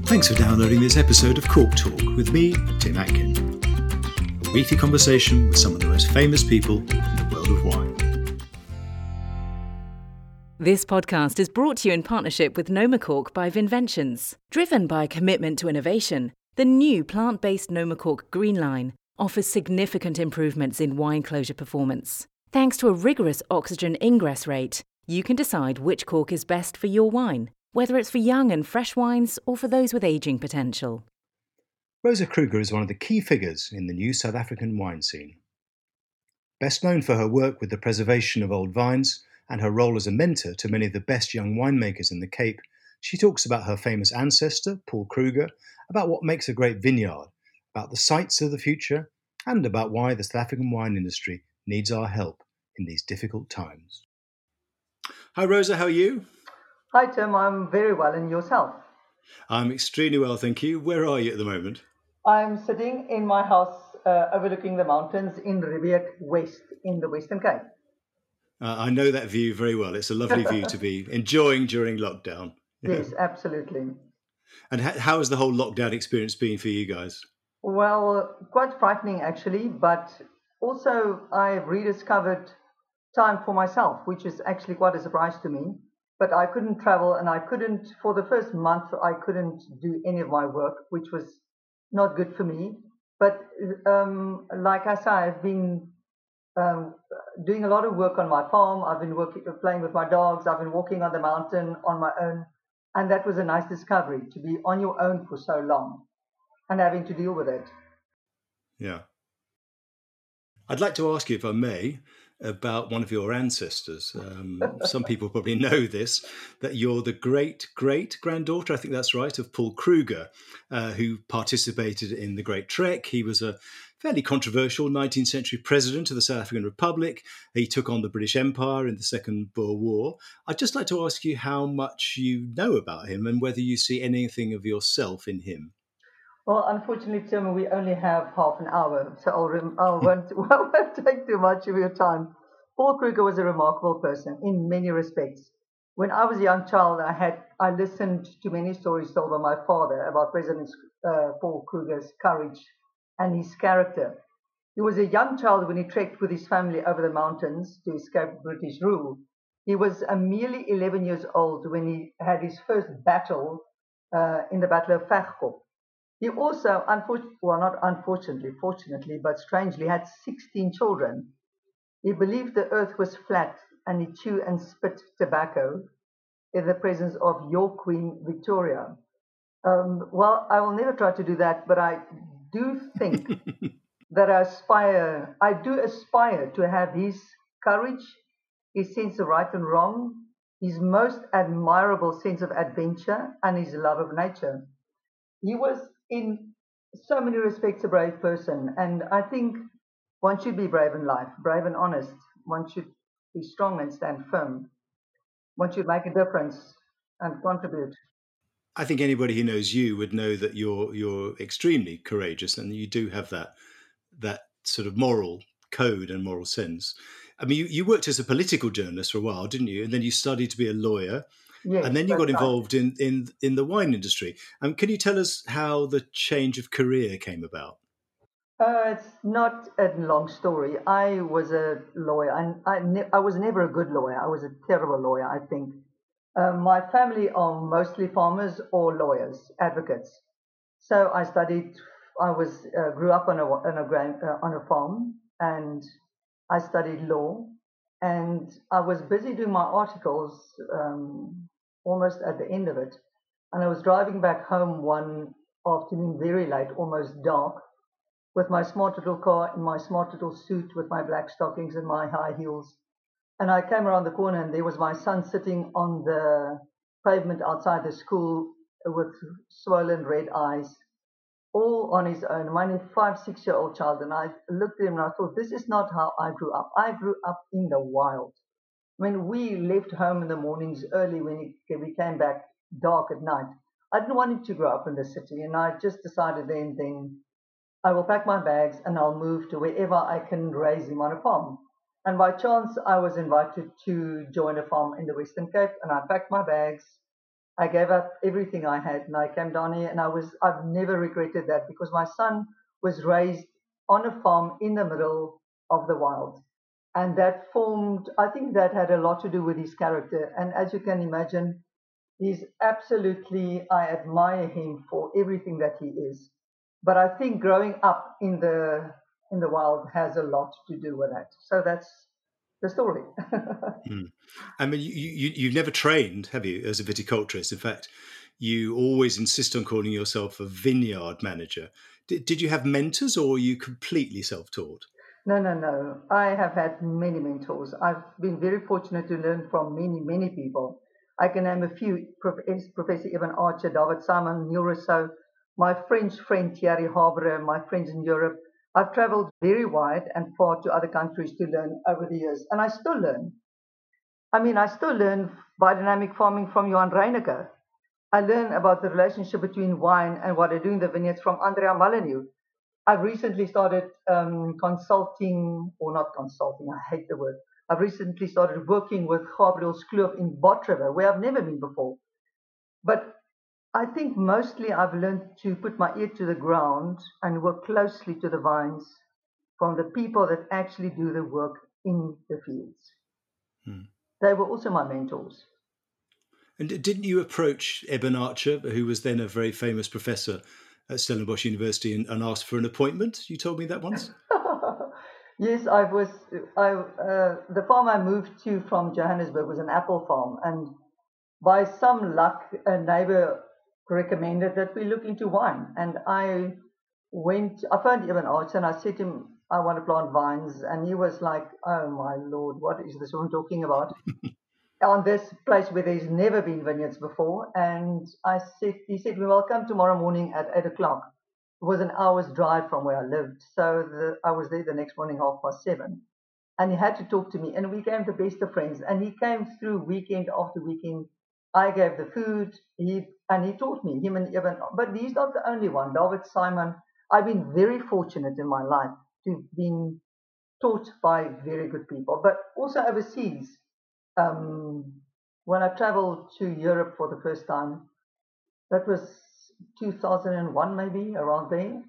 Thanks for downloading this episode of Cork Talk with me, Tim Atkin. A weekly conversation with some of the most famous people in the world of wine. This podcast is brought to you in partnership with Noma Cork by Vinventions. Driven by a commitment to innovation, the new plant-based Noma Cork Green Line offers significant improvements in wine closure performance. Thanks to a rigorous oxygen ingress rate, you can decide which cork is best for your wine, whether it's for young and fresh wines or for those with ageing potential. Rosa Kruger is one of the key figures in the new South African wine scene. Best known for her work with the preservation of old vines and her role as a mentor to many of the best young winemakers in the Cape, she talks about her famous ancestor, Paul Kruger, about what makes a great vineyard, about the sites of the future, and about why the South African wine industry needs our help in these difficult times. Hi Rosa, how are you? Hi Tim, I'm very well, and yourself? I'm extremely well, thank you. Where are you at the moment? I'm sitting in my house overlooking the mountains in Riebeek West in the Western Cape. I know that view very well. It's a lovely view to be enjoying during lockdown. Yes, absolutely. And how has the whole lockdown experience been for you guys? Well, quite frightening actually, but also I've rediscovered time for myself, which is actually quite a surprise to me. But I couldn't travel, and for the first month, I couldn't do any of my work, which was not good for me. But like I say, I've been doing a lot of work on my farm. I've been playing with my dogs. I've been walking on the mountain on my own. And that was a nice discovery, to be on your own for so long and having to deal with it. Yeah. I'd like to ask you, if I may, about one of your ancestors. Some people probably know this, that you're the great-great-granddaughter, I think that's right, of Paul Kruger, who participated in the Great Trek. He was a fairly controversial 19th century president of the South African Republic. He took on the British Empire in the Second Boer War. I'd just like to ask you how much you know about him and whether you see anything of yourself in him. Well, unfortunately, Tim, we only have half an hour, so I won't take too much of your time. Paul Kruger was a remarkable person in many respects. When I was a young child, I listened to many stories told by my father about President Paul Kruger's courage and his character. He was a young child when he trekked with his family over the mountains to escape British rule. He was merely 11 years old when he had his first battle in the Battle of Veghkop. He also, fortunately, but strangely, had 16 children. He believed the earth was flat, and he chewed and spit tobacco in the presence of your Queen Victoria. Well, I will never try to do that, but I do think that I do aspire to have his courage, his sense of right and wrong, his most admirable sense of adventure, and his love of nature. He was, in so many respects, a brave person, and I think one should be brave in life, brave and honest. One should be strong and stand firm. One should make a difference and contribute. I think anybody who knows you would know that you're extremely courageous, and you do have that sort of moral code and moral sense. I mean, you worked as a political journalist for a while, didn't you? And then you studied to be a lawyer. Yes, and then you got involved right. in the wine industry. Can you tell us how the change of career came about? It's not a long story. I was a lawyer, and I was never a good lawyer. I was a terrible lawyer, I think. My family are mostly farmers or lawyers, advocates. So I studied. Grew up on a farm, and I studied law. And I was busy doing my articles almost at the end of it. And I was driving back home one afternoon, very late, almost dark, with my smart little car in my smart little suit with my black stockings and my high heels. And I came around the corner, and there was my son sitting on the pavement outside the school with swollen red eyes, all on his own, my 5-6-year-old child. And I looked at him and I thought, this is not how I grew up. I grew up in the wild. When we left home in the mornings early, when we came back dark at night, I didn't want him to grow up in the city. And I just decided then I will pack my bags and I'll move to wherever I can raise him on a farm. And by chance, I was invited to join a farm in the Western Cape, and I packed my bags I gave up everything I had and I came down here, and I've never regretted that, because my son was raised on a farm in the middle of the wild. And that formed, I think that had a lot to do with his character. And as you can imagine, he's absolutely, I admire him for everything that he is. But I think growing up in the wild has a lot to do with that. So that's the story. Mm. I mean, you've never trained, have you, as a viticulturist? In fact, you always insist on calling yourself a vineyard manager. Did you have mentors, or are you completely self-taught? No, no, no. I have had many mentors. I've been very fortunate to learn from many, many people. I can name a few: Professor Evan Archer, David Simon, Neil Rousseau, my French friend Thierry Habre, my friends in Europe. I've traveled very wide and far to other countries to learn over the years, and I still learn. I mean, I still learn biodynamic farming from Johan Reineke. I learn about the relationship between wine and what I do in the vineyards from Andrea Molyneux. I've recently started consulting, or not consulting, I hate the word. I've recently started working with Gabriel Skloof in Bottrebe, where I've never been before. But I think mostly I've learned to put my ear to the ground and work closely to the vines from the people that actually do the work in the fields. Hmm. They were also my mentors. And didn't you approach Eben Archer, who was then a very famous professor at Stellenbosch University, and ask for an appointment? You told me that once. Yes, the farm I moved to from Johannesburg was an apple farm, and by some luck, a neighbor recommended that we look into wine. And I found Eben Archer and I said to him, I want to plant vines. And he was like, oh my Lord, what is this woman talking about? On this place where there's never been vineyards before. And he said, well, come tomorrow morning at 8 o'clock. It was an hour's drive from where I lived. So I was there the next morning, 7:30. And he had to talk to me. And we became the best of friends. And he came through weekend after weekend. I gave the food. He taught me, him and Evan. But he's not the only one. David Simon. I've been very fortunate in my life to have been taught by very good people, but also overseas. When I traveled to Europe for the first time, that was 2001, maybe around there.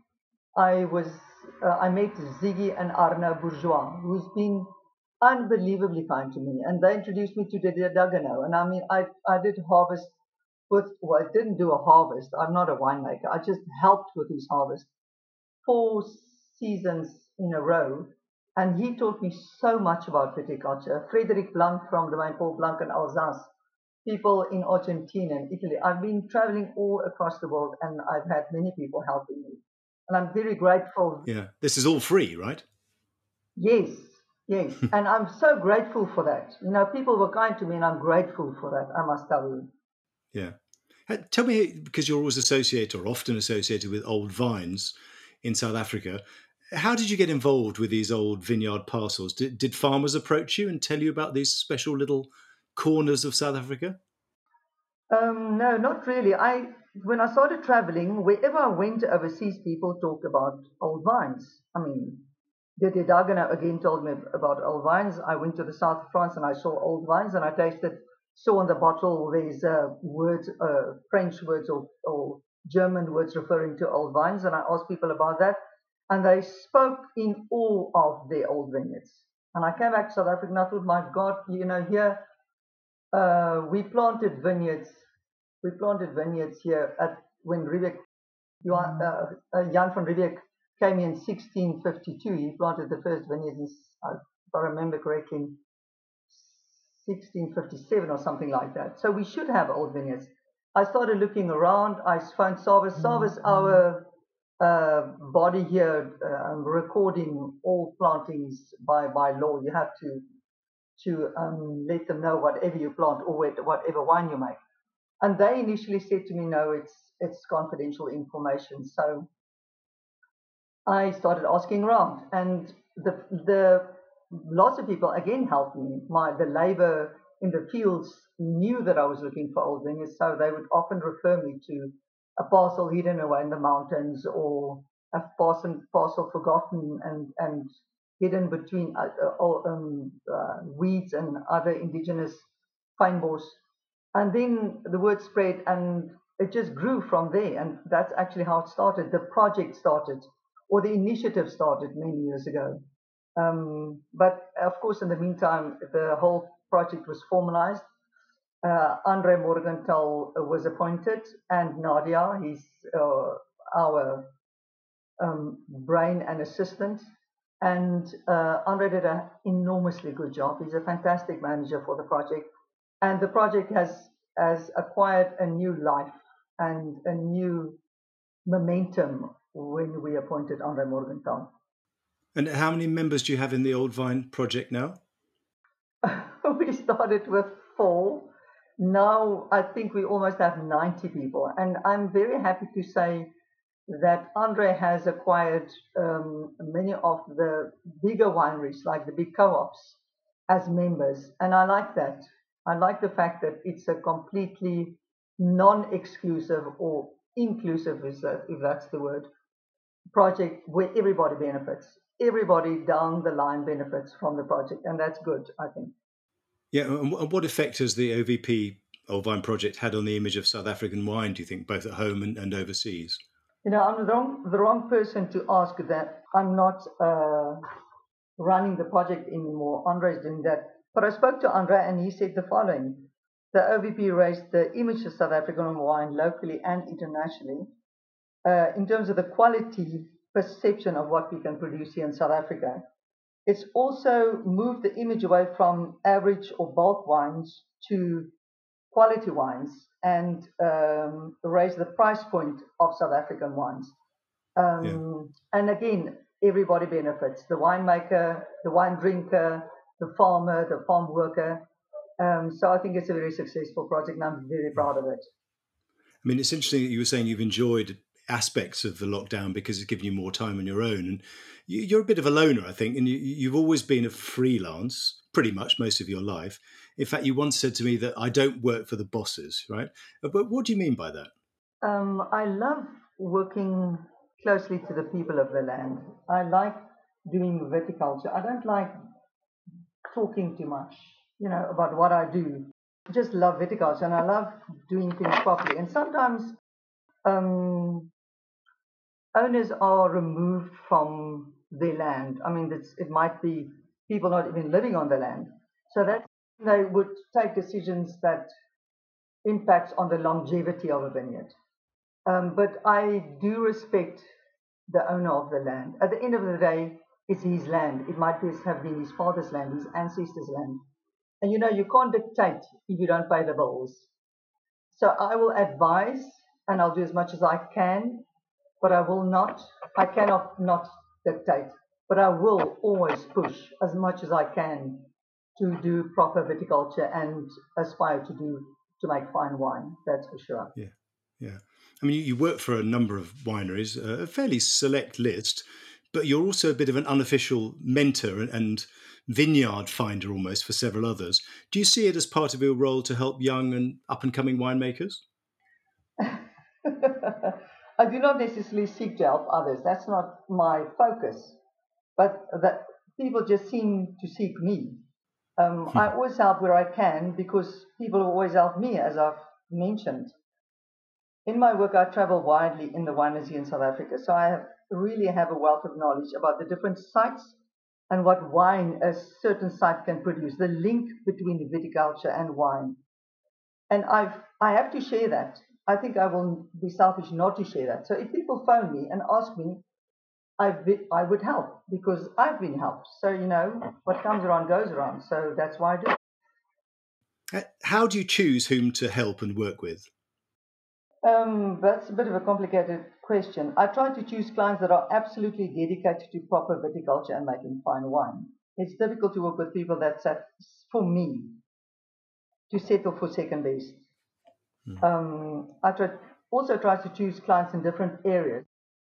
I met Ziggy and Arna Bourgeois, who's been unbelievably kind to me, and they introduced me to the Dagano. And I mean, I did harvest I didn't do a harvest. I'm not a winemaker. I just helped with his harvest 4 seasons in a row. And he taught me so much about viticulture. Frederic Blanc from Domaine Paul Blanc in Alsace, people in Argentina and Italy. I've been traveling all across the world, and I've had many people helping me. And I'm very grateful. Yeah, this is all free, right? Yes, yes. And I'm so grateful for that. You know, people were kind to me, and I'm grateful for that, I must tell you. Yeah. Tell me, because you're always associated, or often associated, with old vines in South Africa, how did you get involved with these old vineyard parcels? Did farmers approach you and tell you about these special little corners of South Africa? No, not really. When I started traveling, wherever I went overseas, people talked about old vines. I mean, Dede Dagana again told me about old vines. I went to the south of France and I saw old vines, and I saw on the bottle there's words, French words or German words referring to old vines, and I asked people about that, and they spoke in awe of their old vineyards. And I came back to South Africa and I thought, my God, you know, here we planted vineyards. We planted vineyards here when Riebeeck, Jan van Riebeeck came in 1652. He planted the first vineyards, if I remember correctly, 1657 or something like that. So we should have old vineyards. I started looking around. I found Savas. Savas, our body here, recording all plantings by law. You have to let them know whatever you plant or whatever wine you make. And they initially said to me, no, it's confidential information. So I started asking around, and the lots of people again helped me. The labor in the fields knew that I was looking for old vineyards, so they would often refer me to a parcel hidden away in the mountains, or a parcel forgotten and hidden between weeds and other indigenous fynbos. And then the word spread and it just grew from there. And that's actually how it started. The project started, or the initiative started many years ago. But of course, in the meantime, the whole project was formalized. Andre Morgenthal was appointed, and Nadia, he's our brain and assistant. And Andre did an enormously good job. He's a fantastic manager for the project. And the project has acquired a new life and a new momentum when we appointed Andre Morgenthal. And how many members do you have in the Old Vine project now? We started with 4. Now I think we almost have 90 people. And I'm very happy to say that Andre has acquired many of the bigger wineries, like the big co-ops, as members. And I like that. I like the fact that it's a completely non-exclusive or inclusive, if that's the word, project where everybody benefits. Everybody down the line benefits from the project. And that's good, I think. Yeah, and what effect has the OVP Old Vine project had on the image of South African wine, do you think, both at home and overseas? You know, I'm the wrong person to ask that. I'm not running the project anymore. Andre is doing that. But I spoke to Andre and he said the following. The OVP raised the image of South African wine locally and internationally in terms of the quality perception of what we can produce here in South Africa. It's also moved the image away from average or bulk wines to quality wines and raise the price point of South African wines. And again, everybody benefits: the winemaker, the wine drinker, the farmer, the farm worker. So I think it's a very successful project and I'm very proud of it. I mean, it's interesting that you were saying you've enjoyed aspects of the lockdown because it's given you more time on your own. And you're a bit of a loner, I think, and you've always been a freelance pretty much most of your life. In fact, you once said to me that I don't work for the bosses, right? But what do you mean by that? I love working closely to the people of the land. I like doing viticulture. I don't like talking too much, about what I do. I just love viticulture and I love doing things properly. And sometimes owners are removed from their land. I mean, it might be people not even living on the land. So that they would take decisions that impacts on the longevity of a vineyard. But I do respect the owner of the land. At the end of the day, it's his land. It might have been his father's land, his ancestors' land. And you can't dictate if you don't pay the bills. So I will advise and I'll do as much as I can, but I cannot not dictate, but I will always push as much as I can to do proper viticulture and aspire to make fine wine. That's for sure. Yeah, yeah. I mean, you work for a number of wineries, a fairly select list, but you're also a bit of an unofficial mentor and vineyard finder almost for several others. Do you see it as part of your role to help young and up-and-coming winemakers? I do not necessarily seek to help others. That's not my focus. But that people just seem to seek me. I always help where I can because people always help me, as I've mentioned. In my work, I travel widely in the wine industry in South Africa, so I really have a wealth of knowledge about the different sites and what wine a certain site can produce, the link between viticulture and wine. And I have to share that. I think I will be selfish not to share that. So if people phone me and ask me, I would help because I've been helped. So, what comes around goes around. So that's why I do it. How do you choose whom to help and work with? That's a bit of a complicated question. I try to choose clients that are absolutely dedicated to proper viticulture and making fine wine. It's difficult to work with people that set, for me, to settle for second best. I also try to choose clients in different areas.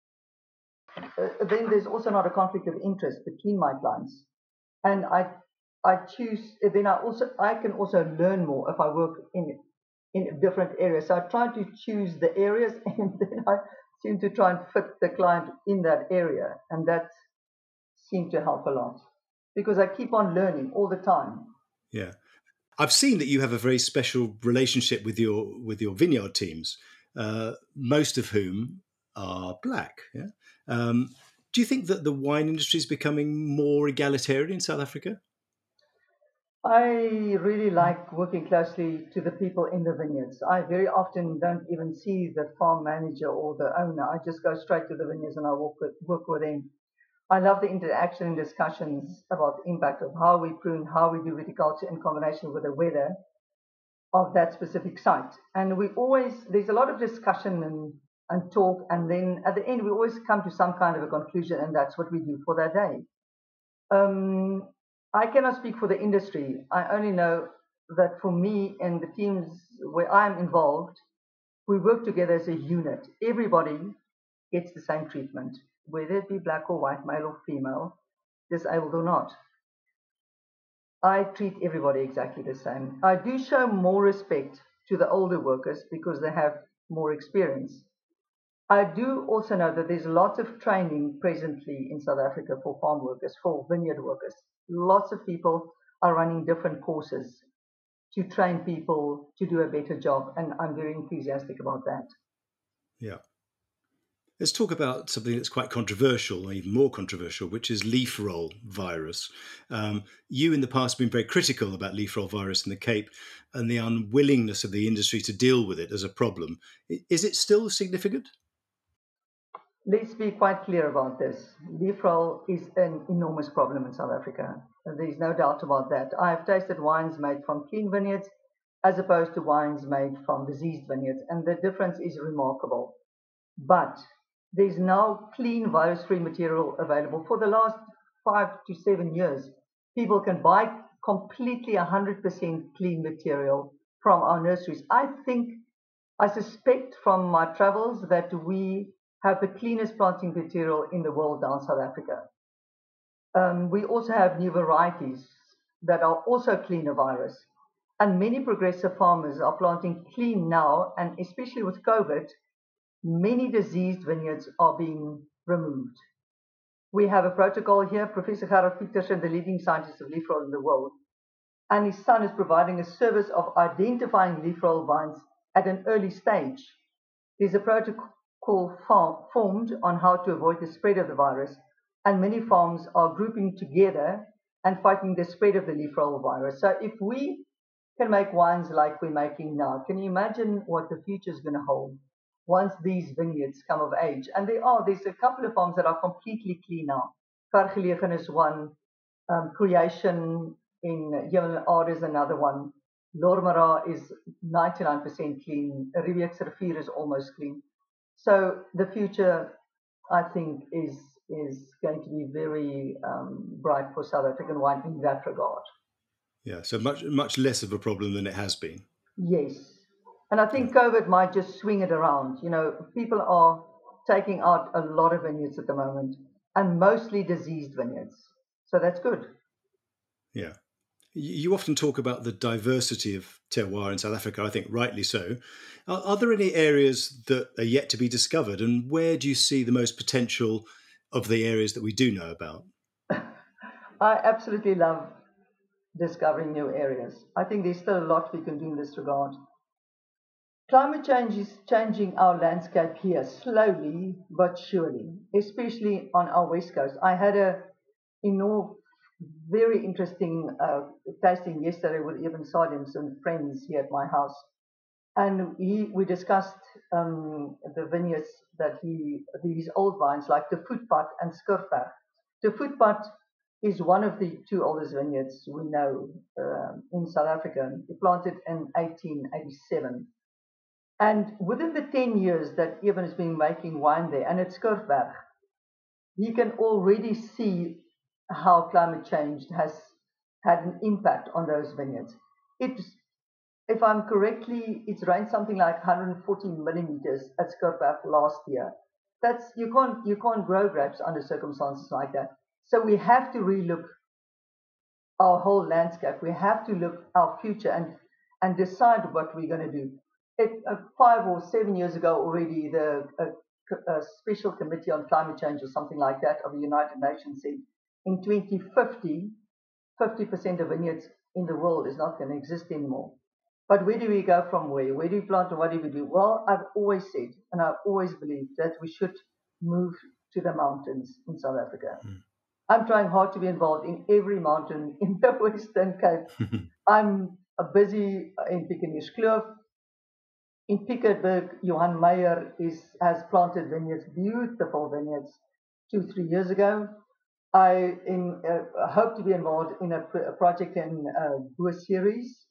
Then there's also not a conflict of interest between my clients. And I choose, then I can also learn more if I work in different areas. So I try to choose the areas and then I seem to try and fit the client in that area. And that seemed to help a lot because I keep on learning all the time. Yeah. I've seen that you have a very special relationship with your vineyard teams, most of whom are black. Yeah. Do you think that the wine industry is becoming more egalitarian in South Africa? I really like working closely to the people in the vineyards. I very often don't even see the farm manager or the owner. I just go straight to the vineyards and I work with them. I love the interaction and discussions about the impact of how we prune, how we do viticulture in combination with the weather of that specific site. And there's a lot of discussion and talk. And then at the end, we always come to some kind of a conclusion. And that's what we do for that day. I cannot speak for the industry. I only know that for me and the teams where I'm involved, we work together as a unit. Everybody gets the same treatment, whether it be black or white, male or female, disabled or not. I treat everybody exactly the same. I do show more respect to the older workers because they have more experience. I do also know that there's lots of training presently in South Africa for farm workers, for vineyard workers. Lots of people are running different courses to train people to do a better job, and I'm very enthusiastic about that. Yeah. Let's talk about something that's quite controversial, even more controversial, which is leaf roll virus. You in the past have been very critical about leaf roll virus in the Cape and the unwillingness of the industry to deal with it as a problem. Is it still significant? Let's be quite clear about this. Leaf roll is an enormous problem in South Africa. There's no doubt about that. I have tasted wines made from clean vineyards as opposed to wines made from diseased vineyards, and the difference is remarkable. But there's now clean virus-free material available. For the last 5 to 7 years, people can buy completely 100% clean material from our nurseries. I suspect from my travels that we have the cleanest planting material in the world down South Africa. We also have new varieties that are also clean of virus. And many progressive farmers are planting clean now, and especially with COVID, many diseased vineyards are being removed. We have a protocol here. Professor Gerard Petersen, the leading scientist of leaf roll in the world, and his son is providing a service of identifying leaf roll vines at an early stage. There's a protocol formed on how to avoid the spread of the virus, and many farms are grouping together and fighting the spread of the leaf roll virus. So if we can make wines like we're making now, can you imagine what the future is going to hold once these vineyards come of age? And there's a couple of farms that are completely clean now. Vergelegen is one, Creation in Hemelade is another one. Lormara is 99% clean. Riebeeckse Rivier is almost clean. So the future, I think, is going to be very bright for South African wine in that regard. Yeah, so much less of a problem than it has been. Yes. And I think COVID might just swing it around. People are taking out a lot of vineyards at the moment, and mostly diseased vineyards. So that's good. Yeah. You often talk about the diversity of terroir in South Africa, I think rightly so. Are there any areas that are yet to be discovered, and where do you see the most potential of the areas that we do know about? I absolutely love discovering new areas. I think there's still a lot we can do in this regard. Climate change is changing our landscape here slowly but surely, especially on our west coast. I had a very interesting tasting yesterday with Eben Sardims and friends here at my house. And we discussed the vineyards these old vines like the Voetpad and Skurfberg. The Voetpad is one of the two oldest vineyards we know in South Africa. It planted in 1887. And within the 10 years that Eben has been making wine there, and at Skurfberg, you can already see how climate change has had an impact on those vineyards. If I'm correctly, it's rained something like 140 millimeters at Skurfberg last year. You can't grow grapes under circumstances like that. So we have to relook our whole landscape. We have to look our future and decide what we're going to do. 5 or 7 years ago already, a special committee on climate change or something like that of the United Nations said in 2050, 50% of vineyards in the world is not going to exist anymore. But where do we go from where? Where do we plant and what do we do? Well, I've always said, and I've always believed that we should move to the mountains in South Africa. I'm trying hard to be involved in every mountain in the Western Cape. I'm busy in Pikenierkloof. In Pieterburg, Johan Meyer has planted vineyards, beautiful vineyards, 2-3 years ago. I hope to be involved in a project in Boer-Series.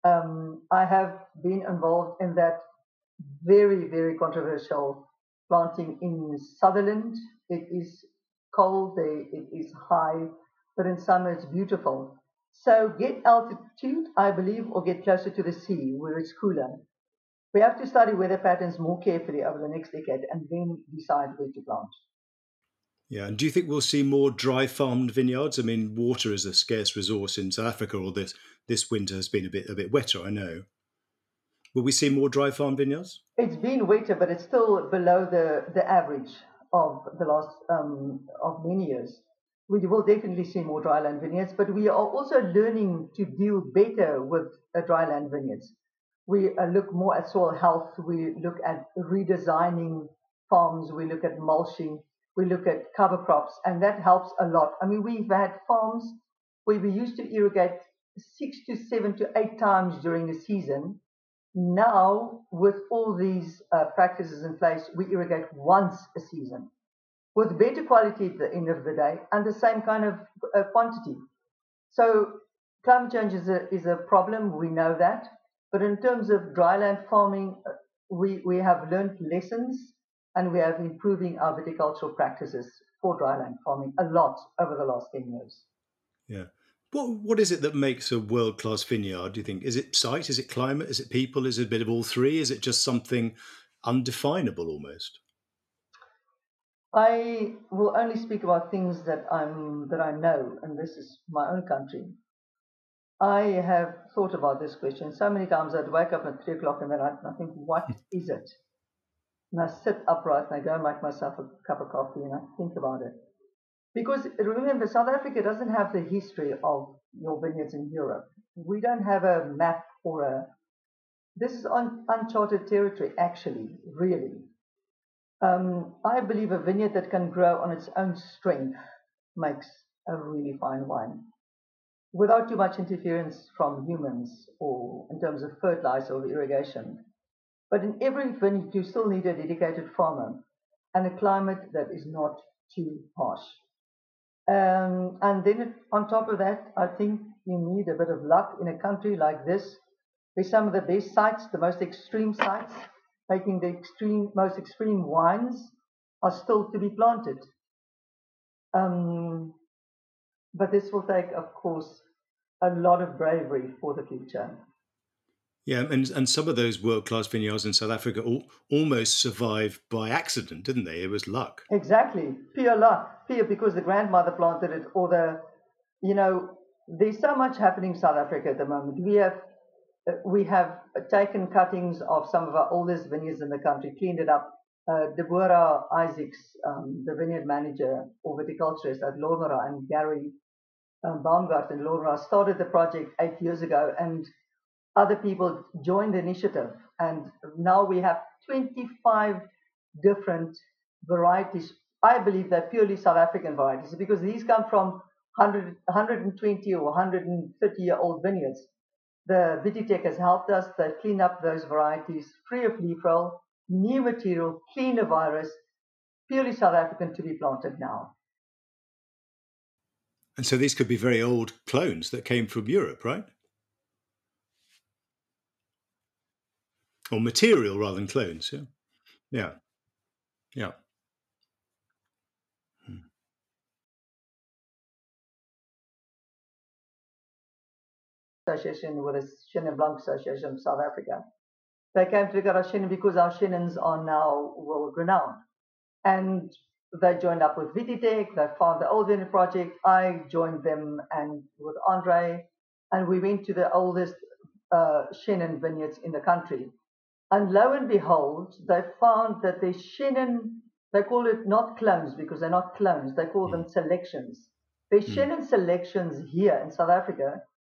I have been involved in that very, very controversial planting in Sutherland. It is cold there, it is high, but in summer it's beautiful. So get altitude, I believe, or get closer to the sea where it's cooler. We have to study weather patterns more carefully over the next decade and then decide where to plant. Yeah, and do you think we'll see more dry farmed vineyards? I mean, water is a scarce resource in South Africa, or this winter has been a bit wetter, I know. Will we see more dry farm vineyards? It's been wetter, but it's still below the average of the last of many years. We will definitely see more dryland vineyards, but we are also learning to deal better with dryland vineyards. We look more at soil health. We look at redesigning farms. We look at mulching. We look at cover crops, and that helps a lot. I mean, we've had farms where we used to irrigate 6 to 7 to 8 times during the season. Now, with all these practices in place, we irrigate once a season with better quality at the end of the day and the same kind of quantity. So climate change is a problem, we know that. But in terms of dryland farming, we have learned lessons and we have improving our viticultural practices for dryland farming a lot over the last 10 years. Yeah. What is it that makes a world-class vineyard, do you think? Is it site? Is it climate? Is it people? Is it a bit of all three? Is it just something undefinable almost? I will only speak about things that I know, and this is my own country. I have thought about this question so many times. I'd wake up at 3 o'clock in the night and I think, what is it? And I sit upright and I go and make myself a cup of coffee and I think about it. Because remember, South Africa doesn't have the history of your vineyards in Europe. We don't have a map this is uncharted territory, actually, really. I believe a vineyard that can grow on its own strength makes a really fine wine without too much interference from humans or in terms of fertilizer or irrigation. But in every vineyard, you still need a dedicated farmer and a climate that is not too harsh. And then on top of that, I think you need a bit of luck in a country like this, where some of the best sites, the most extreme sites, making the most extreme wines, are still to be planted. But this will take, of course, a lot of bravery for the future. Yeah, and some of those world-class vineyards in South Africa almost survived by accident, didn't they? It was luck. Exactly. Pure luck. Pure because the grandmother planted it or there's so much happening in South Africa at the moment. We have taken cuttings of some of our oldest vineyards in the country, cleaned it up. Deborah Isaacs, the vineyard manager or viticulturist at Lormera, and Gary Baumgart in Lormera started the project 8 years ago, and other people joined the initiative. And now we have 25 different varieties. I believe they're purely South African varieties because these come from 120 or 130-year-old vineyards. The Vititech has helped us. They've cleaned up those varieties, free of leaf roll, new material, cleaner virus, purely South African to be planted now. And so these could be very old clones that came from Europe, right? Or material rather than clones, yeah. Yeah. Yeah. Association with the Chenin Blanc Association of South Africa. They came to look at our Chenin because our Chenins are now world renowned. And they joined up with Vititech, they found the Old Vineyard Project. I joined them and with Andre, and we went to the oldest Chenin vineyards in the country. And lo and behold, they found that the Chenin, they call it not clones because they're not clones, they call them selections. The Chenin selections here in South Africa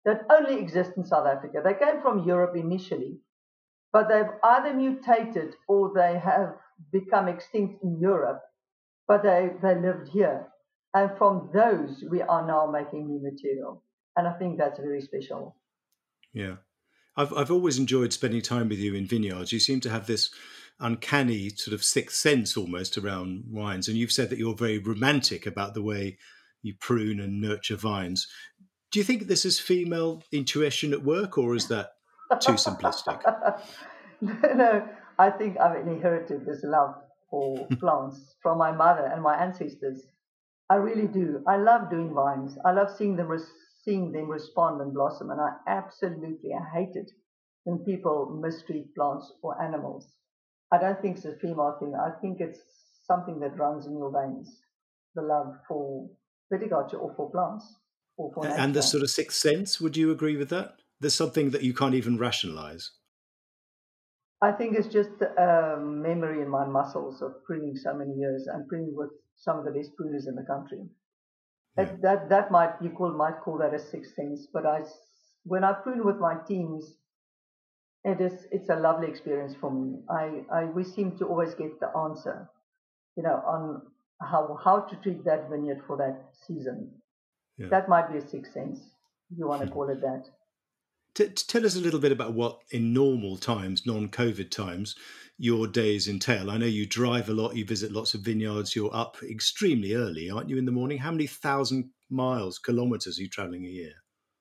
that only exist in South Africa. They came from Europe initially, but they've either mutated or they have become extinct in Europe, but they lived here. And from those, we are now making new material. And I think that's very special. Yeah. I've always enjoyed spending time with you in vineyards. You seem to have this uncanny sort of sixth sense almost around wines. And you've said that you're very romantic about the way you prune and nurture vines. Do you think this is female intuition at work, or is that too simplistic? No, I think I've inherited this love for plants from my mother and my ancestors. I really do. I love doing vines. I love seeing them respond and blossom, and I hate it when people mistreat plants or animals. I don't think it's a female thing. I think it's something that runs in your veins, the love for viticulture or for plants or for And the nature. sort of sixth sense, would you agree with that? There's something that you can't even rationalize. I think it's just a memory in my muscles of pruning so many years and pruning with some of the best pruners in the country. Yeah. That might call that a sixth sense, but when I prune with my teams, it's a lovely experience for me. We seem to always get the answer, on how to treat that vineyard for that season. Yeah. That might be a sixth sense, if you want to call it that. Tell us a little bit about what, in normal times, non-COVID times, your days entail. I know you drive a lot, you visit lots of vineyards, you're up extremely early, aren't you, in the morning? How many thousand kilometers are you traveling a year?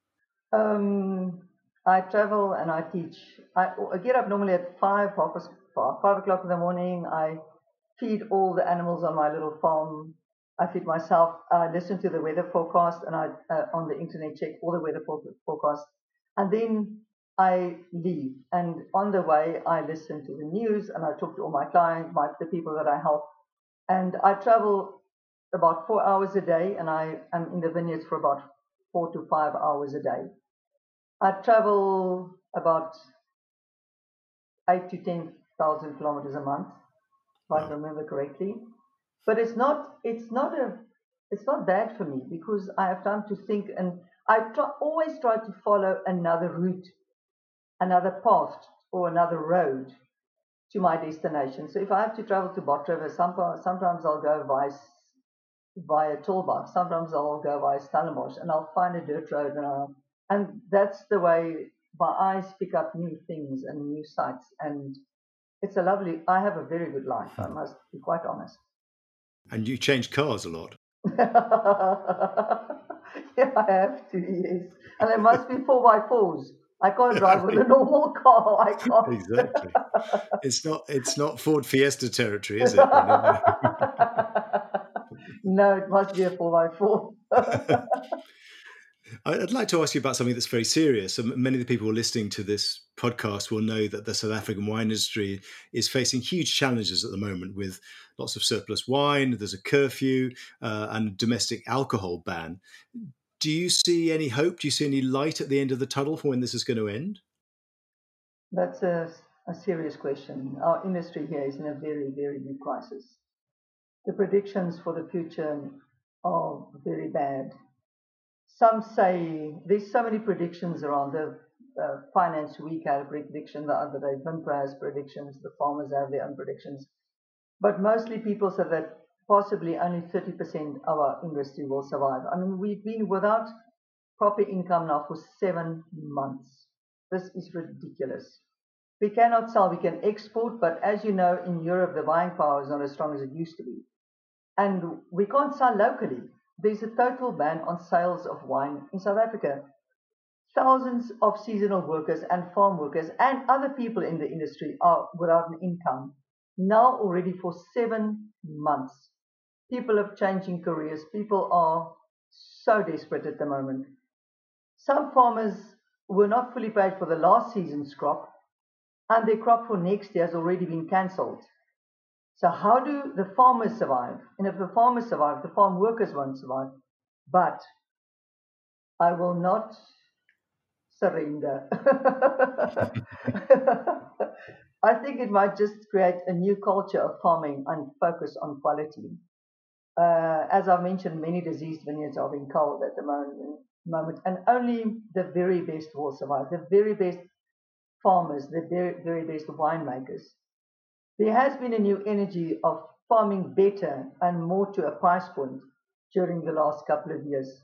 I travel and I teach. I get up normally at 5 o'clock in the morning. I feed all the animals on my little farm. I feed myself. I listen to the weather forecast, and I on the internet check all the weather forecast, and then I leave. And on the way, I listen to the news and I talk to all my clients, the people that I help. And I travel about 4 hours a day, and I am in the vineyards for about 4 to 5 hours a day. I travel about 8 to 10,000 kilometers a month, if I remember correctly. But it's not bad for me because I have time to think, and always try to follow another route, another path, or another road to my destination. So if I have to travel to Bottrop, sometimes I'll go via Tulbagh, sometimes I'll go via Stellenbosch, and I'll find a dirt road, and that's the way my eyes pick up new things and new sights. And I have a very good life, I must be quite honest. And you change cars a lot. Yeah, I have to, yes. And they must be 4x4s. I can't drive with a normal car. I can't. Exactly. It's not Ford Fiesta territory, is it? No, it must be a 4x4. I'd like to ask you about something that's very serious. Many of the people listening to this podcast will know that the South African wine industry is facing huge challenges at the moment with lots of surplus wine. There's a curfew and a domestic alcohol ban. Do you see any hope? Do you see any light at the end of the tunnel for when this is going to end? That's a serious question. Our industry here is in a very, very big crisis. The predictions for the future are very bad. Some say there's so many predictions around. The Finance Week had a prediction, the other day Vinpra has predictions, the farmers have their own predictions. But mostly people say that possibly only 30% of our industry will survive. I mean, we've been without proper income now for 7 months. This is ridiculous. We cannot sell, we can export, but as you know, in Europe, the buying power is not as strong as it used to be. And we can't sell locally. There's a total ban on sales of wine in South Africa. Thousands of seasonal workers and farm workers and other people in the industry are without an income now already for 7 months. People are changing careers. People are so desperate at the moment. Some farmers were not fully paid for the last season's crop, and their crop for next year has already been cancelled. So how do the farmers survive? And if the farmers survive, the farm workers won't survive. But I will not surrender. I think it might just create a new culture of farming and focus on quality. As I mentioned, many diseased vineyards are being culled at the moment, and only the very best will survive. The very best farmers, the very, very best winemakers. There has been a new energy of farming better and more to a price point during the last couple of years.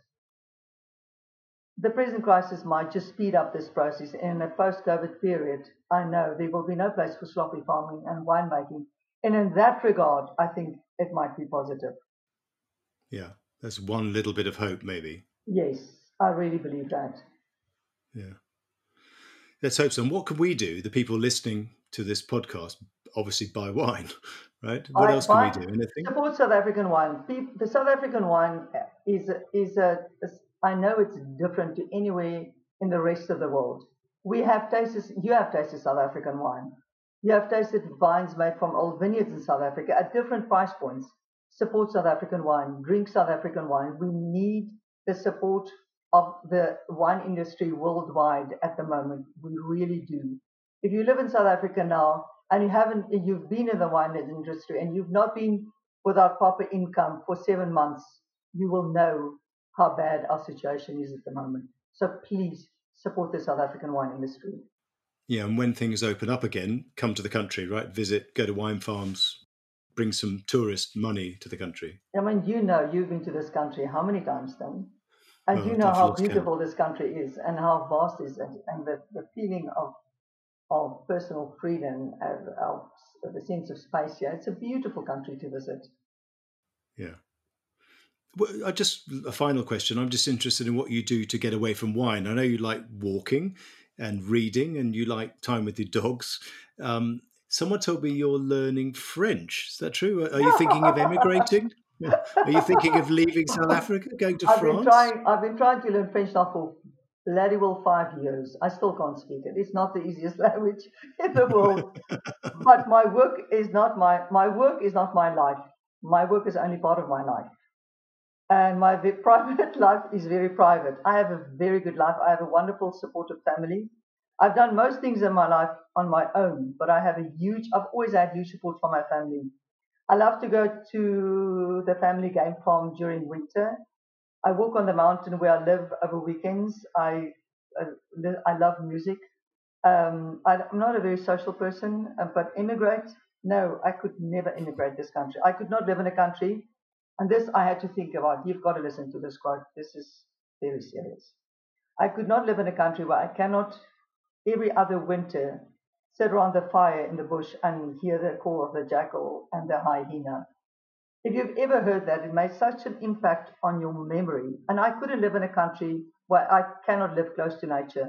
The present crisis might just speed up this process. In a post-COVID period, I know there will be no place for sloppy farming and winemaking. And in that regard, I think it might be positive. Yeah, that's one little bit of hope, maybe. Yes, I really believe that. Yeah. Let's hope so. And what can we do, the people listening to this podcast, obviously buy wine, right? What else can we do? Anything? Support South African wine. The South African wine is I know it's different to anywhere in the rest of the world. You have tasted South African wine. You have tasted wines made from old vineyards in South Africa at different price points. Support South African wine. Drink South African wine. We need the support of the wine industry worldwide at the moment. We really do. If you live in South Africa now and you've been in the wine industry and you've not been without proper income for 7 months, you will know how bad our situation is at the moment. So please support the South African wine industry. Yeah, and when things open up again, come to the country, right? Go to wine farms, bring some tourist money to the country. I mean, you've been to this country how many times then? And you know how beautiful this country is and how vast it is, and the feeling of personal freedom, of the sense of space here. It's a beautiful country to visit. Yeah. Well, just a final question. I'm just interested in what you do to get away from wine. I know you like walking and reading and you like time with your dogs. Someone told me you're learning French. Is that true? Are you thinking of emigrating? Are you thinking of leaving South Africa, going to France? I've been trying to learn French now for bloody well 5 years. I still can't speak it. It's not the easiest language in the world. But my work is not my life. My work is only part of my life. And my private life is very private. I have a very good life. I have a wonderful, supportive family. I've done most things in my life on my own, but I've always had huge support from my family. I love to go to the family game farm during winter. I walk on the mountain where I live over weekends. I love music. I'm not a very social person, but immigrate? No, I could never immigrate this country. I could not live in a country. And this I had to think about. You've got to listen to this quote. This is very serious. I could not live in a country where I cannot, every other winter, sit around the fire in the bush and hear the call of the jackal and the hyena. If you've ever heard that, it made such an impact on your memory. And I couldn't live in a country where I cannot live close to nature.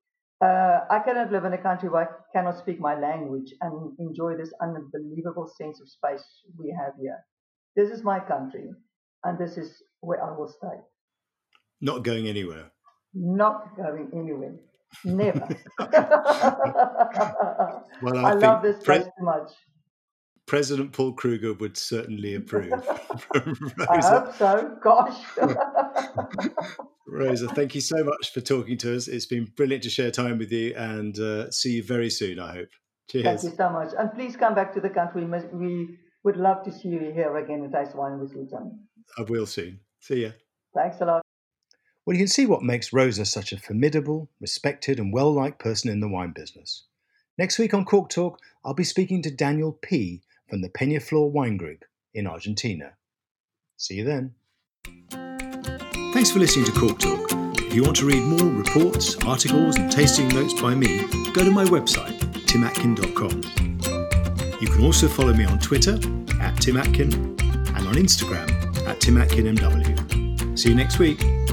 I cannot live in a country where I cannot speak my language and enjoy this unbelievable sense of space we have here. This is my country, and this is where I will stay. Not going anywhere. Not going anywhere. Never. Well, I love this place too much. President Paul Kruger would certainly approve. I hope so. Gosh. Rosa, thank you so much for talking to us. It's been brilliant to share time with you, and see you very soon, I hope. Cheers. Thank you so much. And please come back to the country. We would love to see you here again and taste wine with you, Tim. I will soon. See ya. Thanks a lot. Well, you can see what makes Rosa such a formidable, respected and well-liked person in the wine business. Next week on Cork Talk, I'll be speaking to Daniel P. from the Peñaflor Wine Group in Argentina. See you then. Thanks for listening to Cork Talk. If you want to read more reports, articles and tasting notes by me, go to my website, timatkin.com. You can also follow me on Twitter @TimAtkin and on Instagram @TimAtkinMW. See you next week.